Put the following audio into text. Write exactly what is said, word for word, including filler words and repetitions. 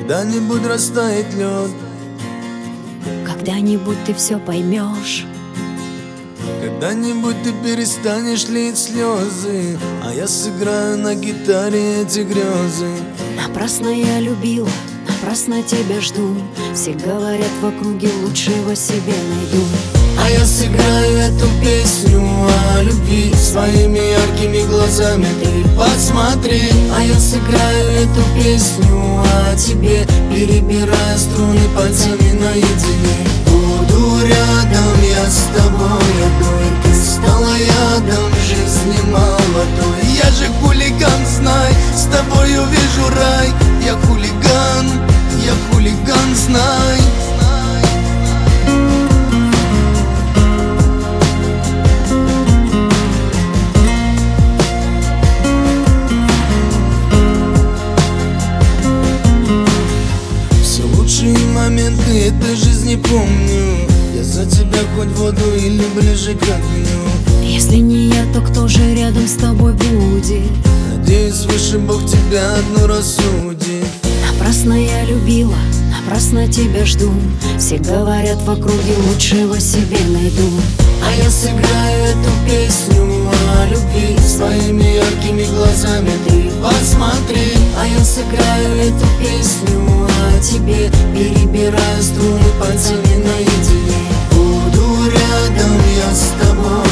когда-нибудь растает лед, когда-нибудь ты все поймешь, когда-нибудь ты перестанешь лить слезы, а я сыграю на гитаре эти грезы. напрасно я любила, напрасно тебя жду. Все говорят в округе, лучшего себе найду. А я сыграю эту песню о любви своими яркими глазами, ты посмотри. А я сыграю эту песню о тебе, перебирая струны пальцами наедине. Буду рядом я с тобой одной, ты стала ядом жизни молодой. Я же хулиган, знай, с тобой увижу рай. Я хулиган, я хулиган, знай. Лучшие моменты этой жизни помню. Я за тебя хоть в воду или ближе к огню. Если не я, то кто же рядом с тобой будет? Надеюсь, выше Бог тебя одну рассудит. Напрасно я любила, напрасно тебя жду. Все говорят в округе, лучшего себе найду. А я сыграю эту песню о любви своими яркими глазами, ты посмотри. А я сыграю эту песню о тебе, перебирая струны пальцами наедине. Буду рядом я с тобой